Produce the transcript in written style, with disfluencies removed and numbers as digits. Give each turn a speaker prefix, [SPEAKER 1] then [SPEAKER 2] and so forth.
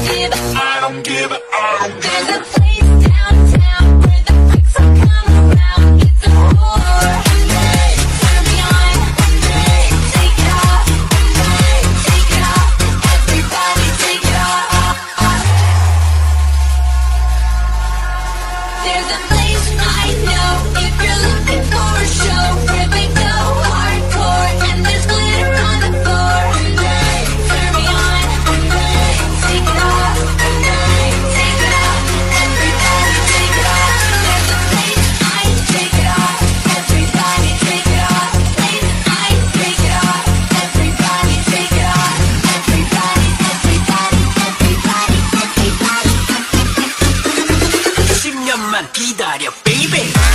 [SPEAKER 1] I don't give a There's a place downtown where the freaks all come around. It's a whore. Turn me on. Take it off. Take it off. Everybody take it off. There's a place I know if you're looking for a show where they go hardcore and there's glitter on the floor. Turn me on. Take it off. Take it off. Everybody take it off. There's a place I take it off. Everybody take it off. Place I take it off. Everybody take it off. Everybody, everybody, everybody, everybody.
[SPEAKER 2] 10년만 기다려, baby.